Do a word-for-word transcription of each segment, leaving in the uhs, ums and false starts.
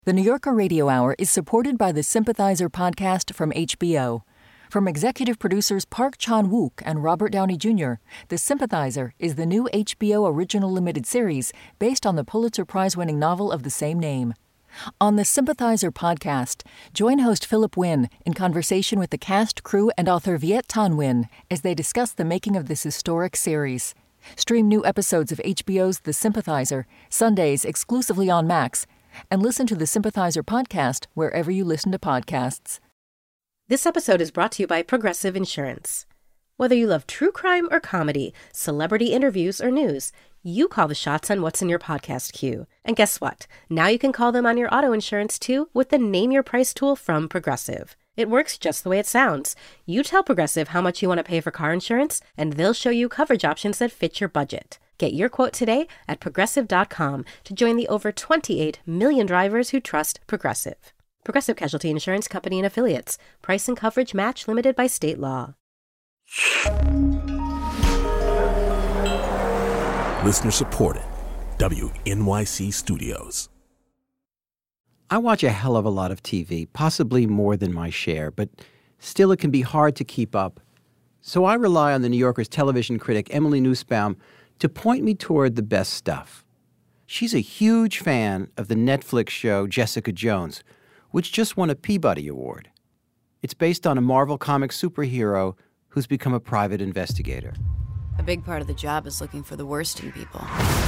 The New Yorker Radio Hour is supported by the Sympathizer podcast from H B O. From executive producers Park Chan-wook and Robert Downey Junior, The Sympathizer is the new H B O original limited series based on the Pulitzer Prize-winning novel of the same name. On the Sympathizer podcast, join host Philip Wynn in conversation with the cast, crew, and author Viet Thanh Nguyen as they discuss the making of this historic series. Stream new episodes of H B O's The Sympathizer, Sundays exclusively on Max, and listen to the Sympathizer podcast wherever you listen to podcasts. This episode is brought to you by Progressive Insurance. Whether you love true crime or comedy, celebrity interviews or news, you call the shots on what's in your podcast queue. And guess what? Now you can call them on your auto insurance too with the Name Your Price tool from Progressive. It works just the way it sounds. You tell Progressive how much you want to pay for car insurance, and they'll show you coverage options that fit your budget. Get your quote today at progressive dot com to join the over twenty-eight million drivers who trust Progressive. Progressive Casualty Insurance Company and Affiliates. Price and coverage match limited by state law. Listener supported. W N Y C Studios. I watch a hell of a lot of T V, possibly more than my share, but still it can be hard to keep up. So I rely on the New Yorker's television critic Emily Nussbaum to point me toward the best stuff. She's a huge fan of the Netflix show Jessica Jones, which just won a Peabody Award. It's based on a Marvel Comics superhero who's become a private investigator. A big part of the job is looking for the worst in people.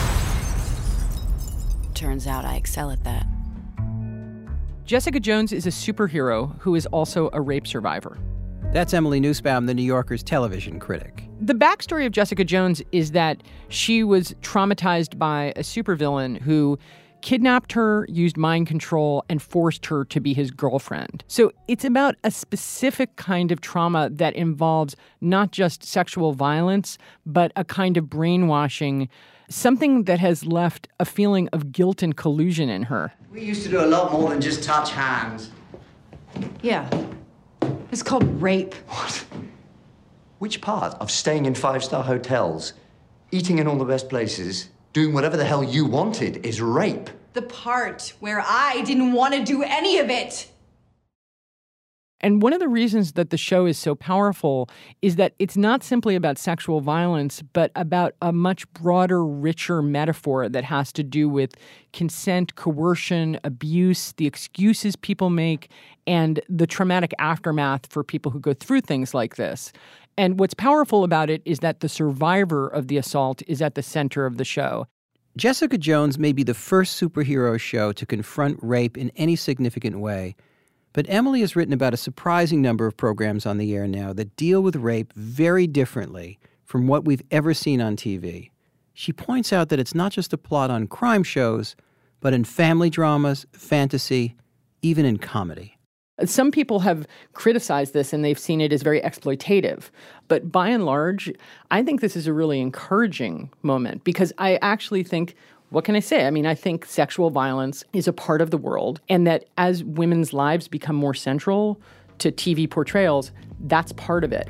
Turns out I excel at that. Jessica Jones is a superhero who is also a rape survivor. That's Emily Nussbaum, the New Yorker's television critic. The backstory of Jessica Jones is that she was traumatized by a supervillain who kidnapped her, used mind control, and forced her to be his girlfriend. So it's about a specific kind of trauma that involves not just sexual violence, but a kind of brainwashing, something that has left a feeling of guilt and collusion in her. We used to do a lot more than just touch hands. Yeah. It's called rape. What? Which part of staying in five-star hotels, eating in all the best places, doing whatever the hell you wanted is rape? The part where I didn't want to do any of it. And one of the reasons that the show is so powerful is that it's not simply about sexual violence, but about a much broader, richer metaphor that has to do with consent, coercion, abuse, the excuses people make, and the traumatic aftermath for people who go through things like this. And what's powerful about it is that the survivor of the assault is at the center of the show. Jessica Jones may be the first superhero show to confront rape in any significant way, but Emily has written about a surprising number of programs on the air now that deal with rape very differently from what we've ever seen on T V. She points out that it's not just a plot on crime shows, but in family dramas, fantasy, even in comedy. Some people have criticized this and they've seen it as very exploitative. But by and large, I think this is a really encouraging moment because I actually think, what can I say? I mean, I think sexual violence is a part of the world and that as women's lives become more central to T V portrayals, that's part of it.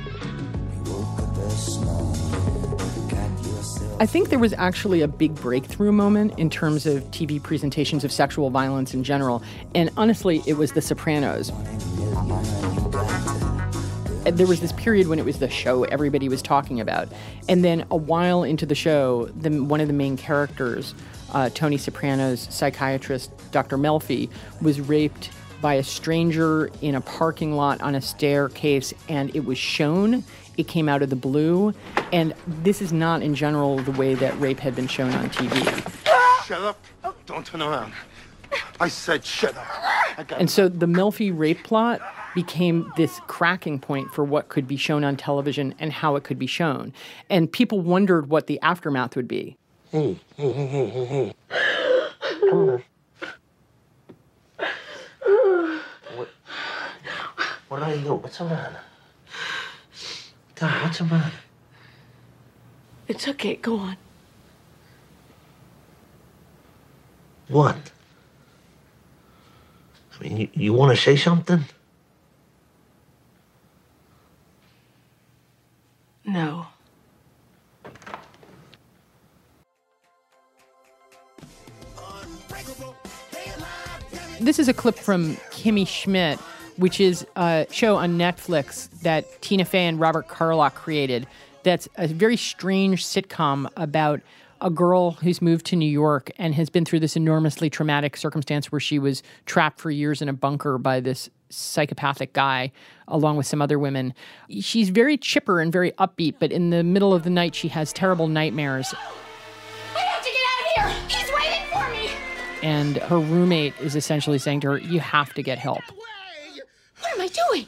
I think there was actually a big breakthrough moment in terms of T V presentations of sexual violence in general. And honestly, it was The Sopranos. There was this period when it was the show everybody was talking about. And then a while into the show, the, one of the main characters, uh, Tony Soprano's psychiatrist, Doctor Melfi, was raped by a stranger in a parking lot on a staircase, and it was shown. It came out of the blue. And this is not, in general, the way that rape had been shown on T V. Shut up. Don't turn around. I said shut up. And so the Melfi rape plot became this cracking point for what could be shown on television and how it could be shown. And people wondered what the aftermath would be. Hey, hey, hey, hey, hey, hey. Come on. What, what are you? What's the matter? Tell me, what's the matter? It's okay, go on. What? I mean, you, you want to say something? No. Unbreakable, they alive, This is a clip from Kimmy Schmidt, which is a show on Netflix that Tina Fey and Robert Carlock created. That's a very strange sitcom about a girl who's moved to New York and has been through this enormously traumatic circumstance where she was trapped for years in a bunker by this psychopathic guy, along with some other women. She's very chipper and very upbeat, but in the middle of the night, she has terrible nightmares. I have to get out of here! He's waiting for me! And her roommate is essentially saying to her, you have to get help. What am I doing?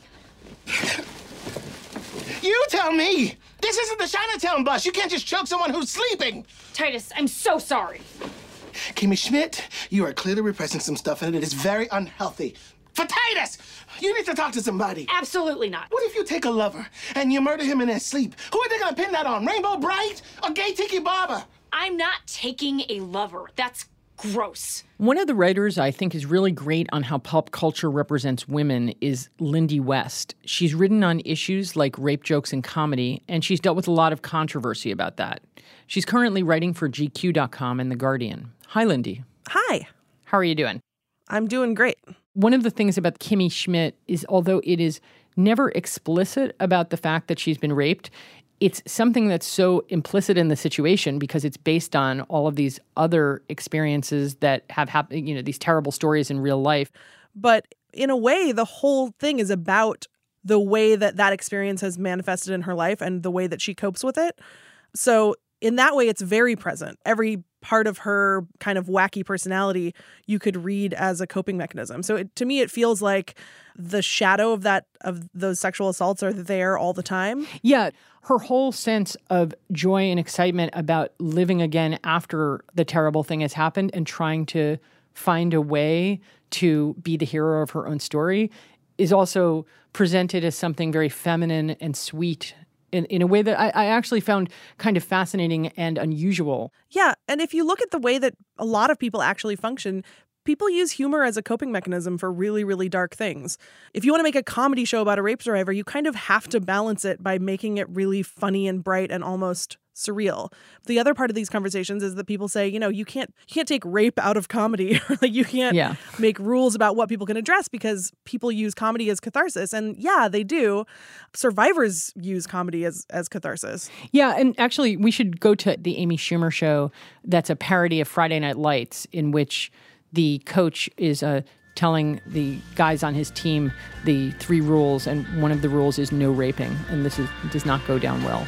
You tell me! This isn't the Chinatown bus. You can't just choke someone who's sleeping. Titus, I'm so sorry. Kimmy Schmidt, you are clearly repressing some stuff, and it is very unhealthy. For Titus, you need to talk to somebody. Absolutely not. What if you take a lover and you murder him in his sleep? Who are they gonna pin that on? Rainbow Bright or Gay Tiki Barber? I'm not taking a lover. That's gross. One of the writers I think is really great on how pop culture represents women is Lindy West. She's written on issues like rape jokes in comedy, and she's dealt with a lot of controversy about that. She's currently writing for G Q dot com and The Guardian. Hi, Lindy. Hi. How are you doing? I'm doing great. One of the things about Kimmy Schmidt is, although it is never explicit about the fact that she's been raped, it's something that's so implicit in the situation because it's based on all of these other experiences that have happened, you know, these terrible stories in real life. But in a way, the whole thing is about the way that that experience has manifested in her life and the way that she copes with it. So in that way, it's very present. Every part of her kind of wacky personality you could read as a coping mechanism. So it, to me, it feels like the shadow of that, of those sexual assaults are there all the time. Yeah. Her whole sense of joy and excitement about living again after the terrible thing has happened and trying to find a way to be the hero of her own story is also presented as something very feminine and sweet in, in a way that I, I actually found kind of fascinating and unusual. Yeah. And if you look at the way that a lot of people actually function, people use humor as a coping mechanism for really, really dark things. If you want to make a comedy show about a rape survivor, you kind of have to balance it by making it really funny and bright and almost surreal. The other part of these conversations is that people say, you know, you can't you can't take rape out of comedy. Like you can't yeah. make rules about what people can address because people use comedy as catharsis. And yeah, they do. Survivors use comedy as as catharsis. Yeah, and actually we should go to the Amy Schumer show that's a parody of Friday Night Lights in which the coach is uh, telling the guys on his team the three rules, and one of the rules is no raping, and this is does not go down well.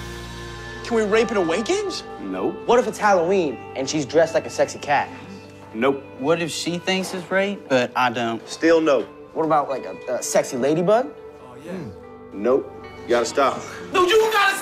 Can we rape at away games? Nope. What if it's Halloween and she's dressed like a sexy cat? Nope. What if she thinks it's rape, but I don't? Still no. What about like a, a sexy ladybug? Oh, yeah. Hmm. Nope. You gotta stop. No, you gotta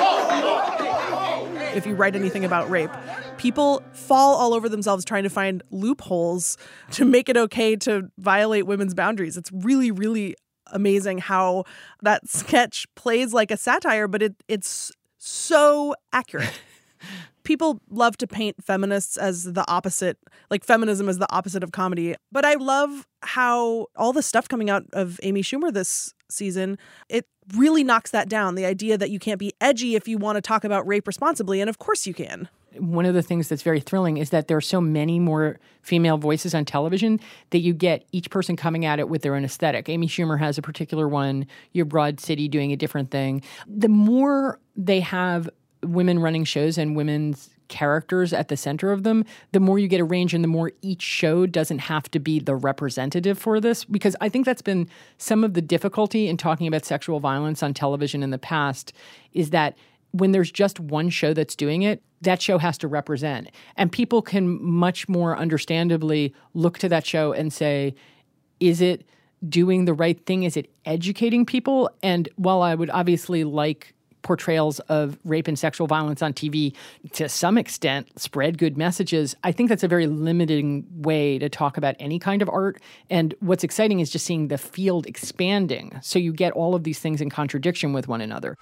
stop! If you write anything about rape, people fall all over themselves trying to find loopholes to make it okay to violate women's boundaries. It's really, really amazing how that sketch plays like a satire, but it it's so accurate. People love to paint feminists as the opposite, like feminism is the opposite of comedy. But I love how all the stuff coming out of Amy Schumer this season, it really knocks that down. The idea that you can't be edgy if you want to talk about rape responsibly. And of course you can. One of the things that's very thrilling is that there are so many more female voices on television that you get each person coming at it with their own aesthetic. Amy Schumer has a particular one. You have Broad City doing a different thing. The more they have women running shows and women's characters at the center of them, the more you get a range and the more each show doesn't have to be the representative for this. Because I think that's been some of the difficulty in talking about sexual violence on television in the past is that when there's just one show that's doing it, that show has to represent. And people can much more understandably look to that show and say, is it doing the right thing? Is it educating people? And while I would obviously like portrayals of rape and sexual violence on T V to some extent spread good messages, I think that's a very limiting way to talk about any kind of art. And what's exciting is just seeing the field expanding. So you get all of these things in contradiction with one another.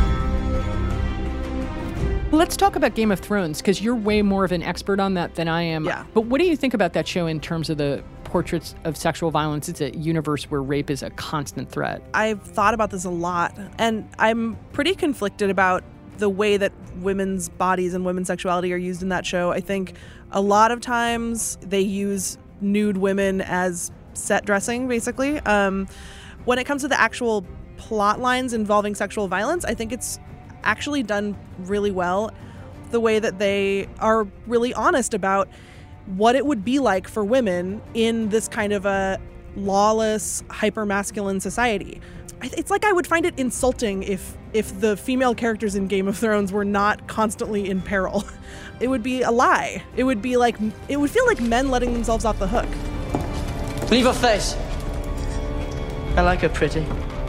Let's talk about Game of Thrones, because you're way more of an expert on that than I am. Yeah. But what do you think about that show in terms of the portraits of sexual violence? It's a universe where rape is a constant threat. I've thought about this a lot, and I'm pretty conflicted about the way that women's bodies and women's sexuality are used in that show. I think a lot of times they use nude women as set dressing, basically. Um, when it comes to the actual plot lines involving sexual violence, I think it's actually done really well. The way that they are really honest about what it would be like for women in this kind of a lawless, hyper-masculine society. It's like I would find it insulting if if the female characters in Game of Thrones were not constantly in peril. It would be a lie. It would be like, it would feel like men letting themselves off the hook. Leave her face. I like her pretty.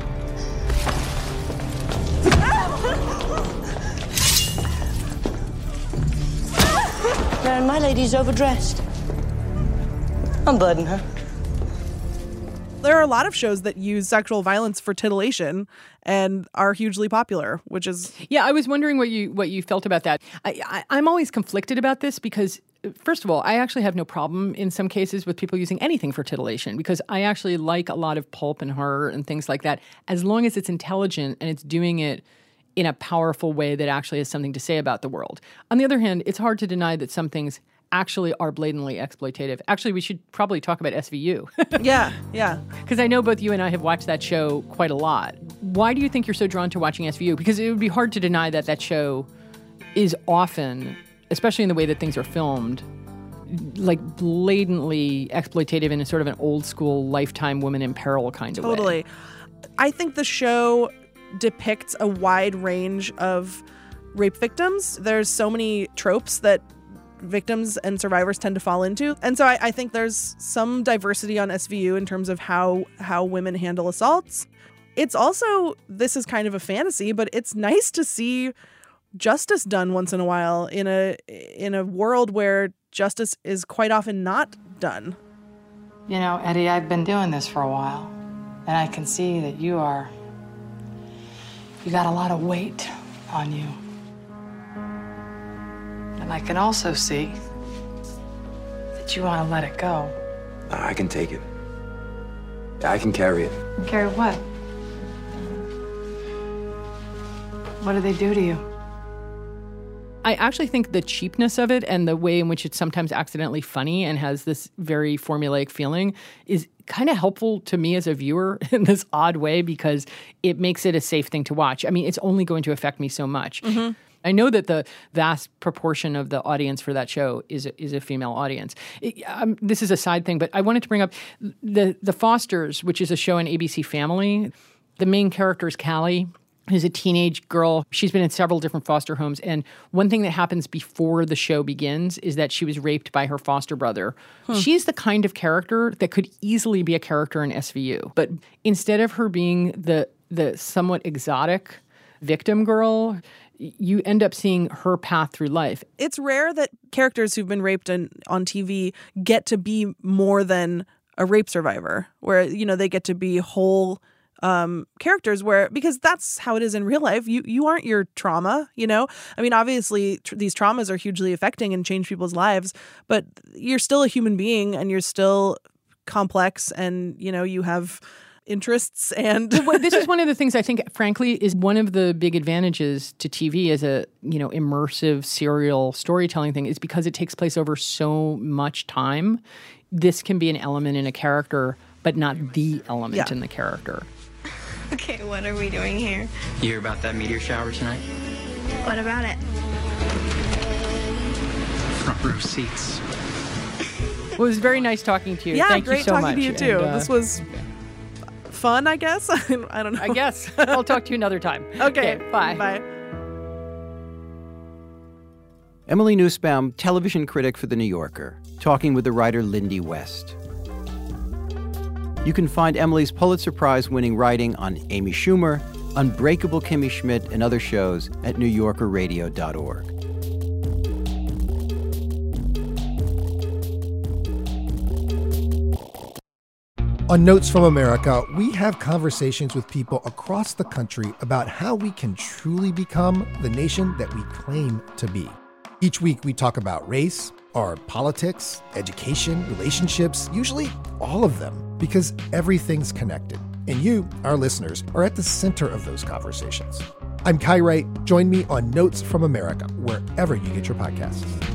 Man, my lady's overdressed. Unburden her. There are a lot of shows that use sexual violence for titillation and are hugely popular, which is... Yeah, I was wondering what you what you felt about that. I, I, I'm always conflicted about this because, first of all, I actually have no problem in some cases with people using anything for titillation because I actually like a lot of pulp and horror and things like that as long as it's intelligent and it's doing it in a powerful way that actually has something to say about the world. On the other hand, it's hard to deny that some things actually are blatantly exploitative. Actually, we should probably talk about S V U. yeah, yeah. Because I know both you and I have watched that show quite a lot. Why do you think you're so drawn to watching S V U? Because it would be hard to deny that that show is often, especially in the way that things are filmed, like blatantly exploitative in a sort of an old school Lifetime woman in peril kind of totally. way. Totally. I think the show depicts a wide range of rape victims. There's so many tropes that victims and survivors tend to fall into. And so I, I think there's some diversity on S V U in terms of how how women handle assaults. It's also, this is kind of a fantasy, but it's nice to see justice done once in a while in a in a world where justice is quite often not done. You know, Eddie, I've been doing this for a while, and I can see that you are, you got a lot of weight on you. And I can also see that you want to let it go. I can take it. I can carry it. Carry what? What do they do to you? I actually think the cheapness of it and the way in which it's sometimes accidentally funny and has this very formulaic feeling is kind of helpful to me as a viewer in this odd way because it makes it a safe thing to watch. I mean, it's only going to affect me so much. Mm-hmm. I know that the vast proportion of the audience for that show is a, is a female audience. It, um, this is a side thing, but I wanted to bring up the the Fosters, which is a show on A B C Family. The main character is Callie, who's a teenage girl. She's been in several different foster homes, and one thing that happens before the show begins is that she was raped by her foster brother. Hmm. She's the kind of character that could easily be a character in S V U, but instead of her being the the somewhat exotic victim girl, you end up seeing her path through life. It's rare that characters who've been raped in, on T V get to be more than a rape survivor, where, you know, they get to be whole um, characters where, because that's how it is in real life. You you aren't your trauma, you know? I mean, obviously tr- these traumas are hugely affecting and change people's lives, but you're still a human being and you're still complex and, you know, you have interests. And well, this is one of the things I think, frankly, is one of the big advantages to T V as a, you know, immersive serial storytelling thing is because it takes place over so much time. This can be an element in a character, but not the element yeah. in the character. Okay, what are we doing here? You hear about that meteor shower tonight? What about it? Front row seats. Well, it was very nice talking to you. Yeah, Thank great you so talking much. to you too. And, uh, this was fun, I guess. I don't know. I guess. I'll talk to you another time. Okay. Okay, bye. Bye. Emily Nussbaum, television critic for The New Yorker, talking with the writer Lindy West. You can find Emily's Pulitzer Prize-winning writing on Amy Schumer, Unbreakable Kimmy Schmidt, and other shows at new yorker radio dot org. On Notes from America, we have conversations with people across the country about how we can truly become the nation that we claim to be. Each week, we talk about race, our politics, education, relationships, usually all of them, because everything's connected. And you, our listeners, are at the center of those conversations. I'm Kai Wright. Join me on Notes from America, wherever you get your podcasts.